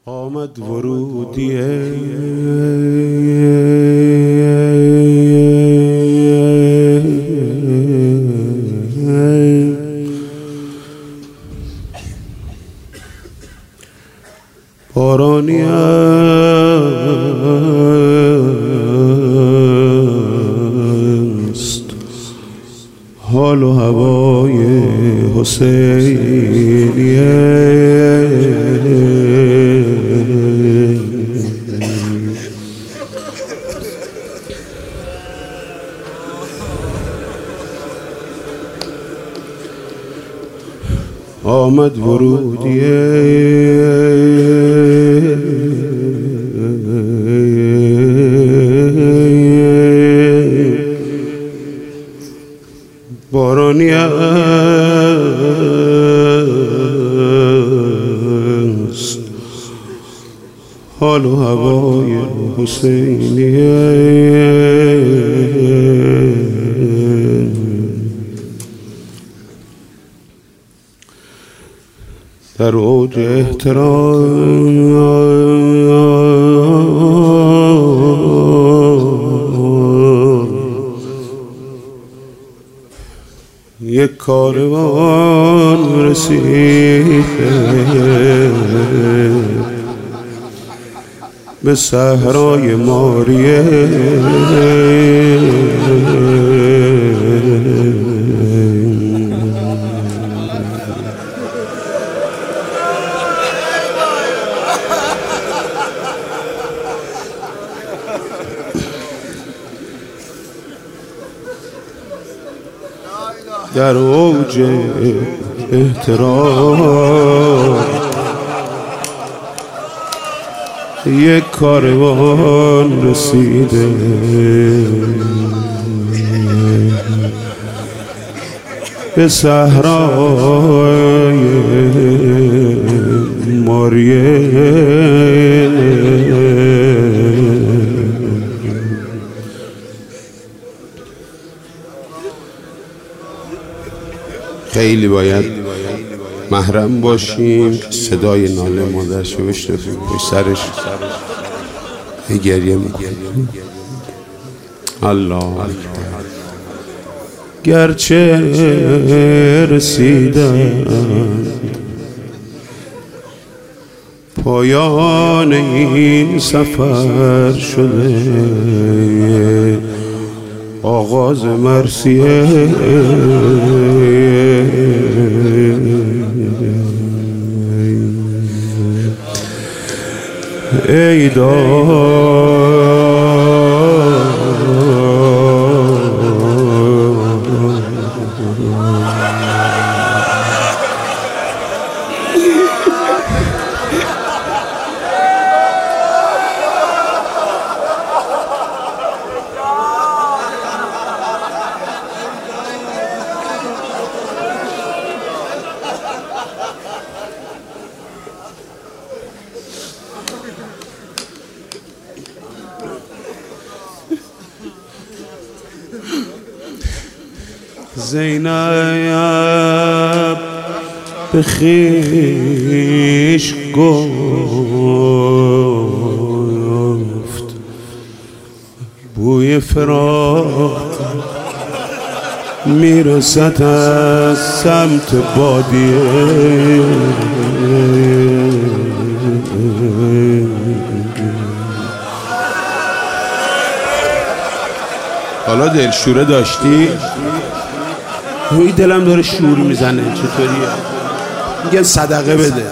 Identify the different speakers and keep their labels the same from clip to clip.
Speaker 1: آمد ورودیه بارانی است حال و هوای حسینیه آمد ورودیه بارانی است حال و هوای حسینیه در اوج احترام یک کاروان رسیده به صحرای ماریه در اوج احترام یک کاروان رسیده به صحرای ماریه خیلی باید محرم باشیم که صدای ناله مادرش رو بشنویم پشت سرش گریه میکنه. الله گرچه رسیدن پایان این سفر شده آغاز مرثیه ای زینب به خویش گفت بوی فراق میرسد از سمت بادیه حالا دلشوره داشتی؟ این دلم داره شور میزنه چطوریه؟ میگن صدقه بده.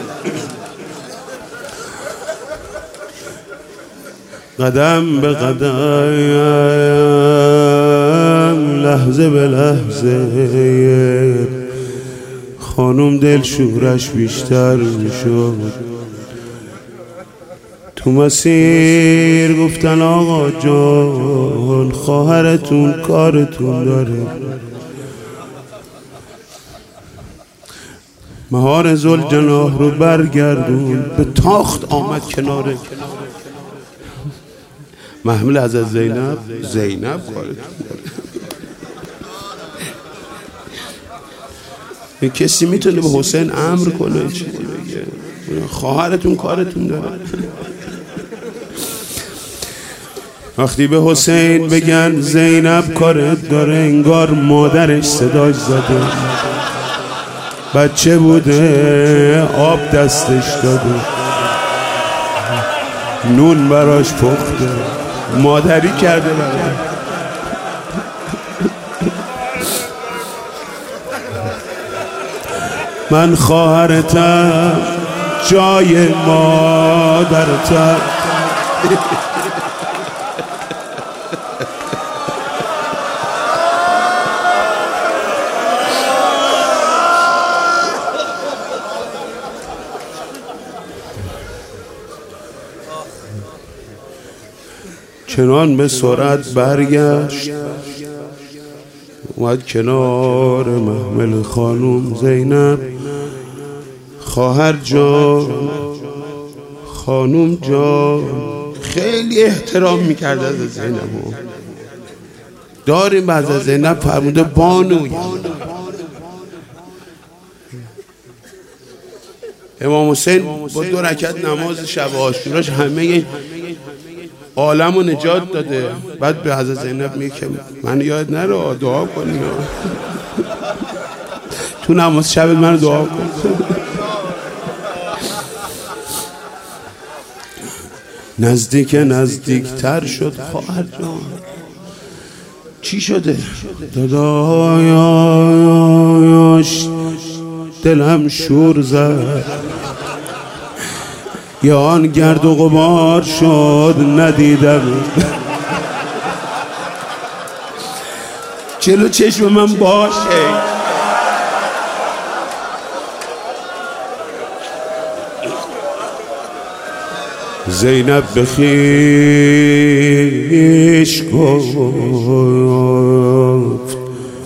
Speaker 1: قدم به قدم لحظه به لحظه خانم دلشورش بیشتر میشد. تو مسیر گفتن آقا جان خواهرتون کارتون داره. مهار ذوالجناح رو برگردون به تاخت آمد کناره. محمل از زینب کارتون داره. کسی میتونه به حسین امر کنه چی بگه؟ خواهرتون کارتون داره. وقتی به حسین بگن زینب کارت داره، انگار مادرش صداش زده، بچه بوده آب دستش داده، نون براش پخته، مادری کرده براش. من خواهرتم جای مادرتم. چنان به سرعت برگشت، اومد کنار محمل خانوم زینب. خواهر جان، خانوم جان، خیلی احترام میکرد از زینب. داریم از زینب فرموده بانو. امام حسین با 2 رکعت نماز شب عاشوراش همه عالم رو نجات داده. بعد به حضرت زینب میگه که من یاد نره دعا کنی، تو نماز شب من دعا کن. نزدیکتر شد. خواهر جان چی شده؟ داداش دلم شور زد، یا آن گرد و غبار شد ندیدم. جلو چشم من باشه. زینب به خویش گفت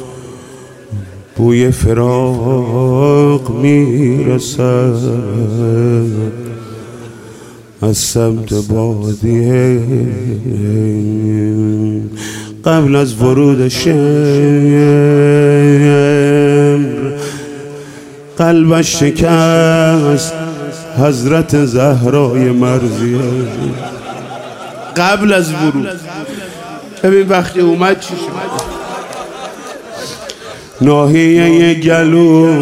Speaker 1: بوی فراق میرسد از سمت بادیه. قبل از ورود شمر قلبش شکست حضرت زهرای مرضیه. قبل از ورود ببین وقتی اومد چی شد؟ ناحیه گلو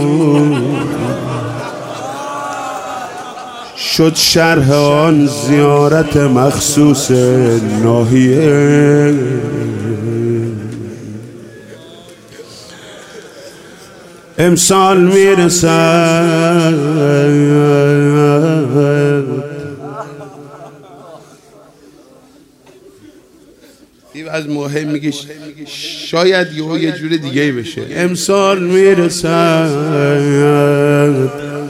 Speaker 1: شد شرح آن زیارت مخصوص ناحیه. امسال میرسد از مهم میگه شاید یه جور دیگه بشه. امسال میرسد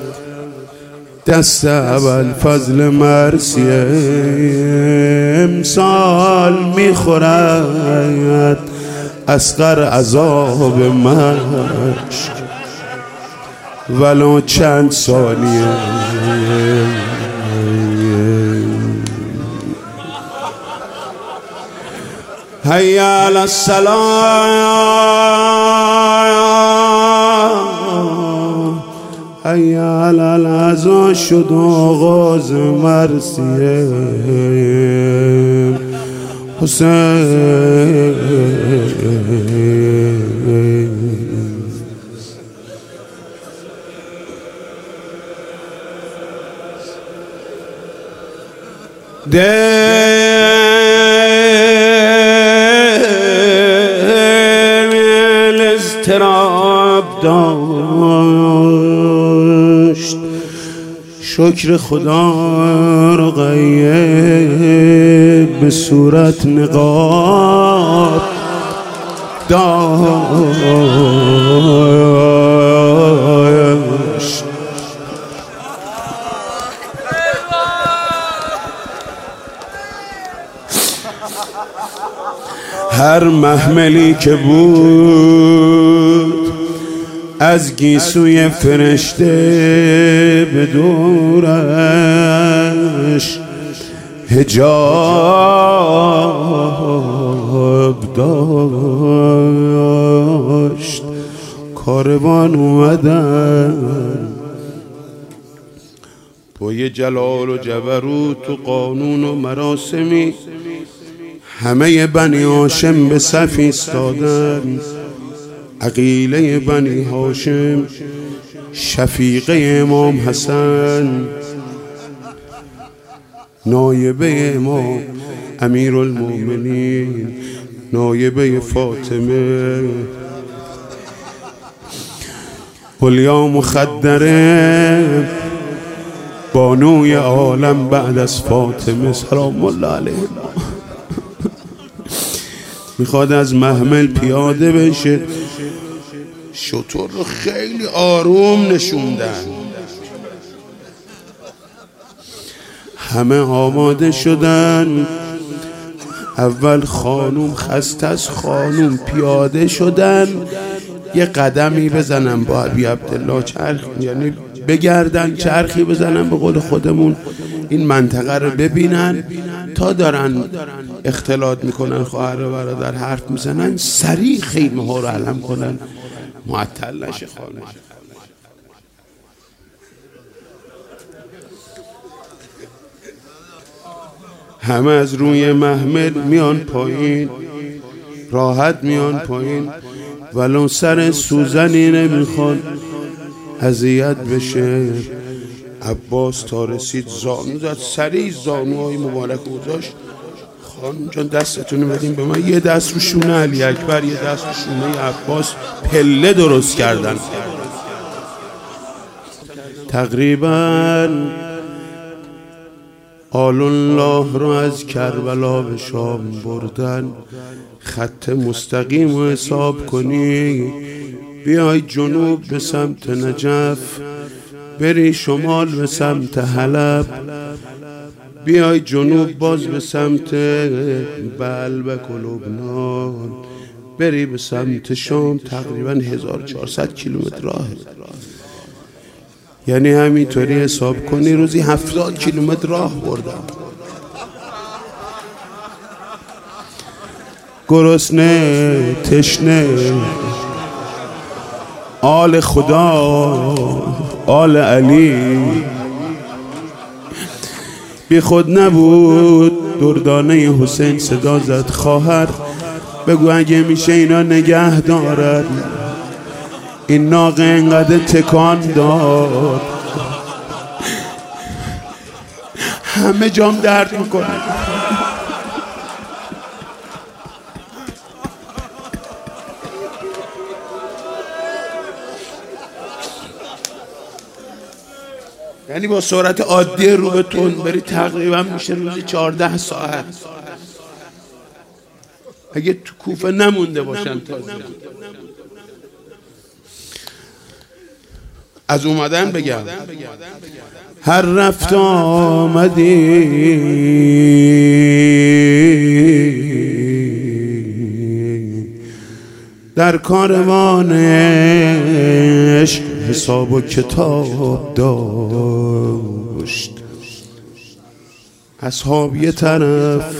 Speaker 1: دست اول فضل مرسیه، امسال میخورد اصغر عذاب مشک ولو چند ثانیه. حی علی الصلاة، حی علی العزا شد آغاز مرسیه. حسین دل اضطراب داشت، شکر خدا رو غیب به صورت نقاب داشت. هر محملی که بود از گیسوی فرشته به دورش حجاب داشت. کاروان اومدن با یه جلال و جبروت و قانون و مراسمی همه بنی هاشم به صف ایستادن. عقیله بنی هاشم، شفیقه امام حسن، نایبه امام امیرالمومنین، نایبه فاطمه، علیا مخدره، بانوی عالم بعد از فاطمه سلام الله علیه، میخواد از محمل پیاده بشه. شتر رو خیلی آروم نشوندن. همه آماده شدن. اول خانوم خسته از خانوم پیاده شدن، یه قدمی بزنن با ابی عبدالله، چرخ یعنی بگردن، چرخی بزنن به قول خودمون، این منطقه رو ببینن. تا دارن اختلاط میکنن، خواهر و برادر حرف میزنن، سریع خیمه ها رو علم کنن، معطل نشه خانم. همه از روی محمل میان پایین، راحت میان پایین، ولو سر سوزنی نمیخوان اذیت بشه. عباس تا رسید زانو زد، سریع زانوهای مبارک گذاشت. خانم جان دستتونو بدین به من. یه دست رو شونه علی اکبر، یه دست رو شونه عباس، پله درست کردن. تقریبا آل الله رو از کربلا به شام بردن. خط مستقیم رو حساب کنی، بیای جنوب به سمت نجف، بری شمال به سمت حلب، بیای جنوب باز به سمت بلبک و لبنان، بری به سمت شام. تقریبا 1400 کیلومتر راه. یعنی همینطوری حساب کنی روزی 70 کیلومتر راه بردم. گرسنه، تشنه، آل خدا، آل علی. بی خود نبود دردانه حسین صدا زد، خواهر بگو اگه میشه اینا نگه دارد. این ناقه اینقدر تکان داد، همه جام درد میکنه. یعنی با سرعت عادی رو به تند بری تقریبا میشه روزی 14 ساعت. اگه تو کوفه نمونده باشن تازه. از اومدن بگم، هر رفت آمدی در کاروانش حساب و کتاب داشت. اصحاب یه طرف،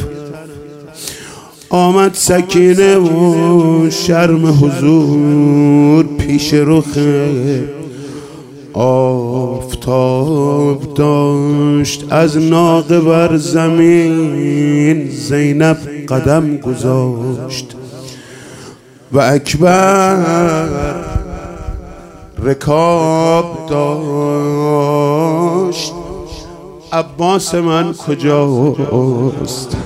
Speaker 1: آمد سکینه و شرم حضور پیش رخ آفتاب داشت. از ناقه بر زمین زینب قدم گذاشت و اکبر رکاب داشت. عباس من کجاست؟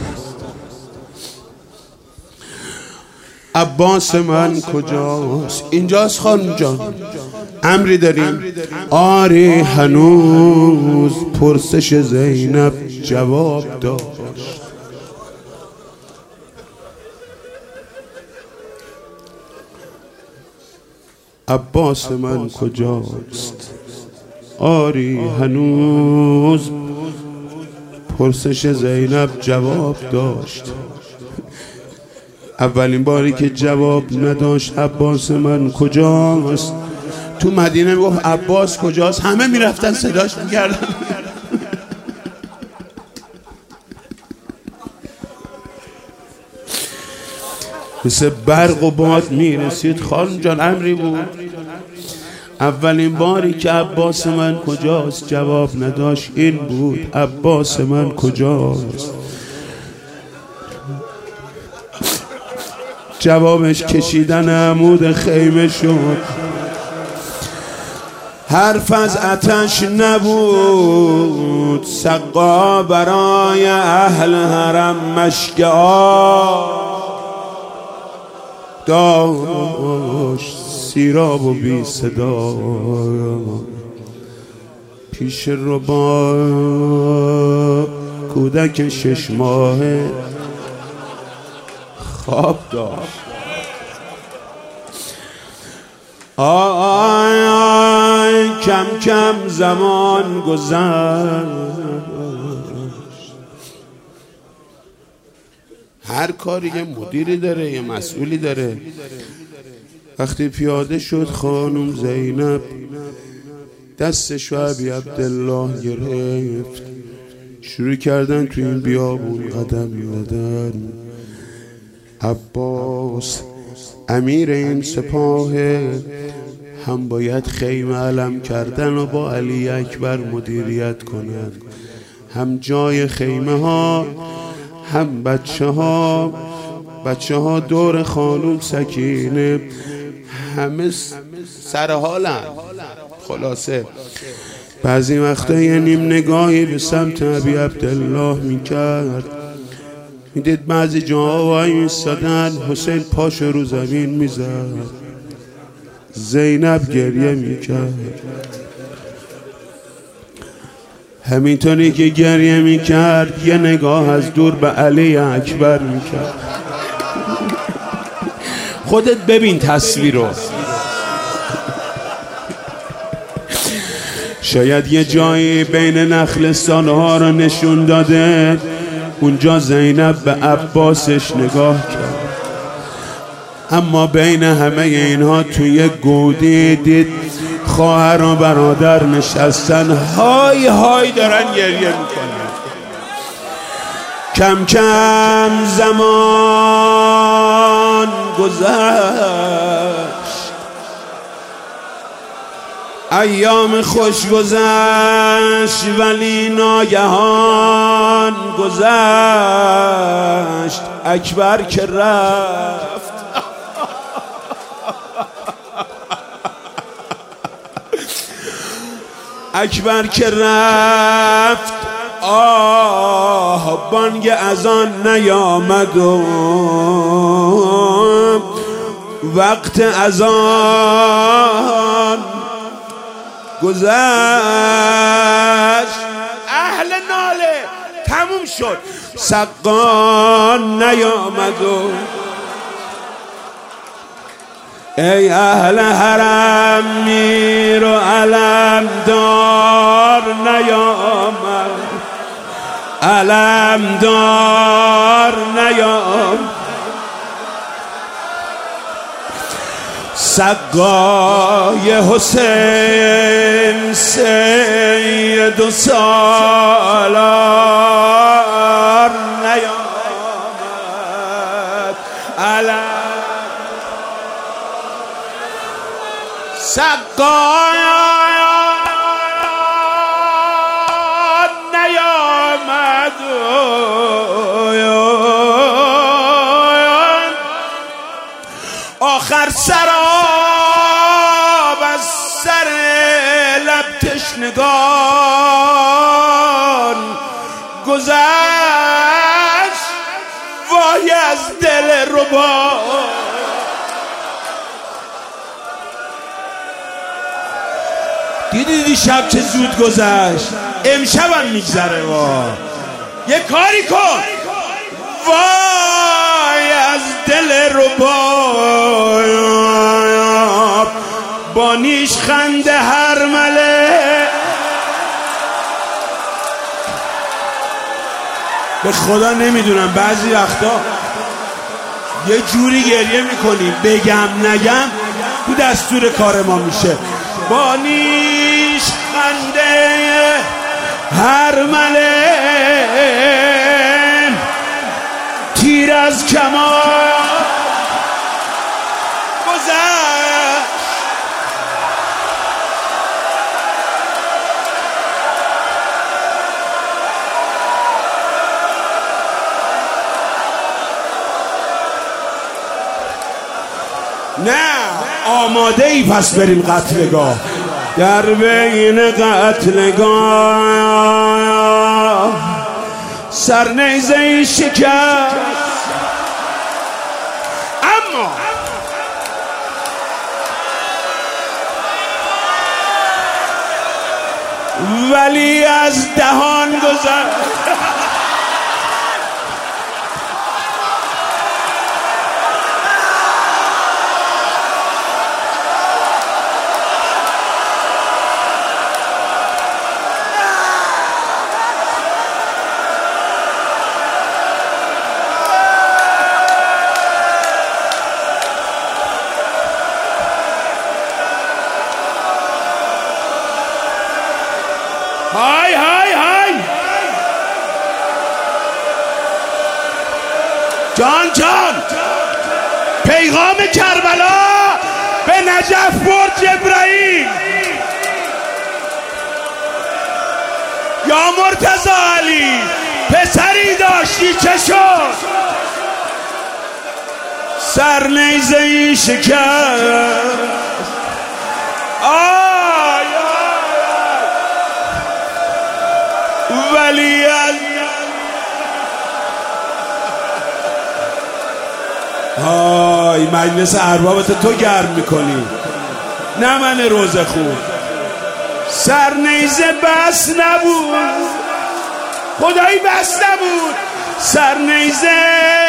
Speaker 1: عباس من کجاست؟ اینجاست خانم جان. امری داریم؟ آری هنوز پرسش زینب جواب داشت. عباس من کجاست؟ آری هنوز پرسش زینب جواب داشت. اولین باری که جواب نداشت عباس من کجاست، تو مدینه میگفت عباس کجاست، همه میرفتن صداش میکردن. مثل برق و باد میرسید. خانم جان امری بود. اولین باری که عباس من کجاست جواب نداشت این بود: عباس من کجاست؟ جوابش کشیدن عمود خیمه شد. حرف از آتش نبود، سقا برای اهل حرم مشک آب داشت، سیراب و بی صدا پیش ربا کودک 6 ماهه خواب داشت. آی آی کم کم زمان گذشت. هر کاری یه مدیری داره، یه مسئولی داره. وقتی پیاده شد خانم زینب دستش و ابی عبدالله گرفت، شروع کردن تو این بیابون قدم دادن. عباس امیر این سپاه هم باید خیمه علم کردن و با علی اکبر مدیریت کنن، هم جای خیمه ها هم بچه ها دور خانوم سکینه همه سر حالن. خلاصه بعضی وقتا یه نیم نگاهی به سمت ابی عبدالله میکرد، میدید بعضی جاها وای میستادن، حسین پاش رو زمین میزد، زینب گریه میکرد. همینطوری که گریه میکرد یه نگاه از دور به علی اکبر میکرد. خودت ببین تصویر رو. شاید یه جایی بین نخلستان‌ها رو نشون داده، اونجا زینب به عباسش نگاه کرد، اما بین همه اینها توی گودی دید خواهر و برادر نشستن های های دارن گریه میکنن. کم کم زمان گذشت، ایام خوش گذشت، ولی ناگهان گذشت. اکبر که رفت اکبر که رفت، آه بانگ اذان نیامد و وقت اذان گذشت. اهل ناله تموم شد، سقان نیامد و ای اهل حرم میر و علمدار نیامد، علمدار نیامد. سقای حسین سید و سالار نیامد، سقای نیامد. آخر سراب از سر لب تشنگان گذشت، وای از دل ربا. دیدی شب چه زود گذشت، امشبم میگذره. یه کاری کن، وای از دل ربا. با نیش خنده هر مله، به خدا نمیدونم بعضی وقتا یه جوری گریه میکنیم بگم نگم تو دستور کار ما میشه. با نیش خنده هر مله، تیر از کمان گذشت. نه آماده ای پس بریم قتلگاه. در بین قتلگاه سرنیزه ای شکست، اما ولی از دهان گذشت. های های های جان جان، پیغام کربلا به نجف برد جبرائیل. یا مرتضی علی پسری داشتی چه شد؟ سرنیزه ای شکست. ولی های مجلس اربابت تو گرم میکنی، نه من روزه خون. سرنیزه بس نبود، خدایی بس نبود، سرنیزه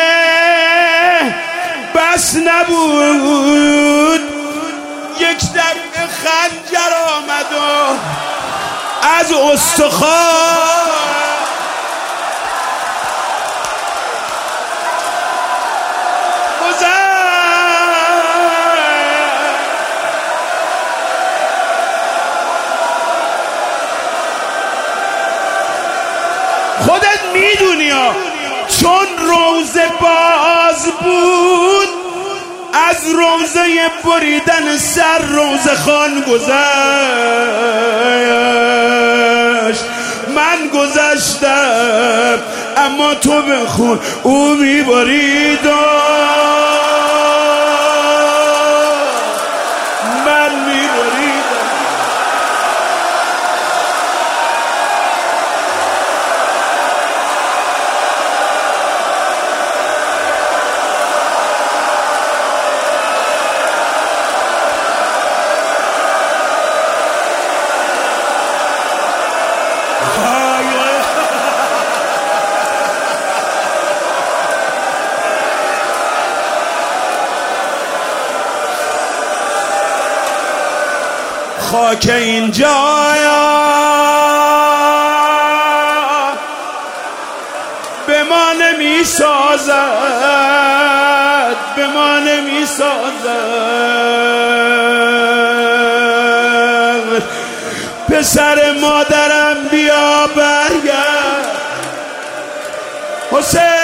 Speaker 1: بس نبود. یک دفعه خنجر آمد و از استخوان خودت میدونی ها، چون روزه باز بود از روزه بریدن سر روزه خان گذشت. من گذشتم اما تو بخون او میبرید و من میبریدم. خاک این جایا به ما نمی سازد، به ما نمی سازد. پسر مادرم بیا برگرد حسین.